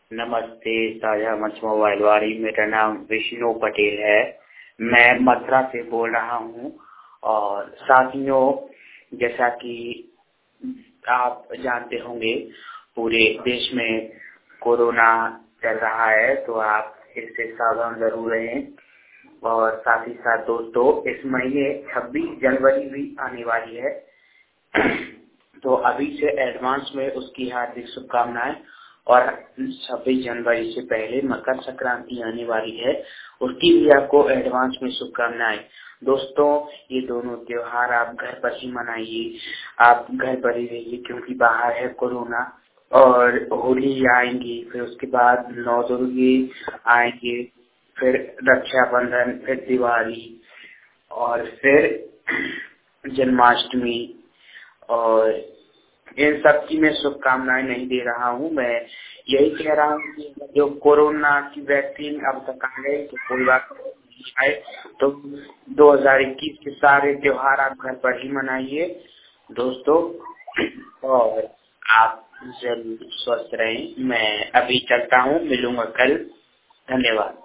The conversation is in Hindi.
नमस्ते साझा मंच मोबाइल वाली। मेरा नाम विष्णु पटेल है। मैं मथुरा से बोल रहा हूँ। और साथियों, जैसा कि आप जानते होंगे, पूरे देश में कोरोना चल रहा है, तो आप इससे सावधान जरूर रहें। और साथ ही साथ दोस्तों, इस महीने 26 जनवरी भी आने वाली है, तो अभी से एडवांस में उसकी हार्दिक शुभकामनाएं। और 26 जनवरी से पहले मकर संक्रांति आने वाली है, उसकी भी आपको एडवांस में शुभकामनाएं। दोस्तों, ये दोनों त्योहार आप घर पर ही मनाइए, आप घर पर ही रहिए, क्योंकि बाहर है कोरोना। और होली आएंगी, फिर उसके बाद नौ दुर्गे आएंगे, फिर रक्षाबंधन, फिर दिवाली, और फिर जन्माष्टमी। और इन सब की मैं शुभकामनाएं नहीं दे रहा हूँ। मैं यही कह रहा हूँ कि जो कोरोना की वैक्सीन अब तक आ गई, तो कोई बात नहीं आए, तो 2021 के सारे त्योहार आप घर पर ही मनाइए दोस्तों। और आप जरूर स्वस्थ रहें। मैं अभी चलता हूँ, मिलूंगा कल। धन्यवाद।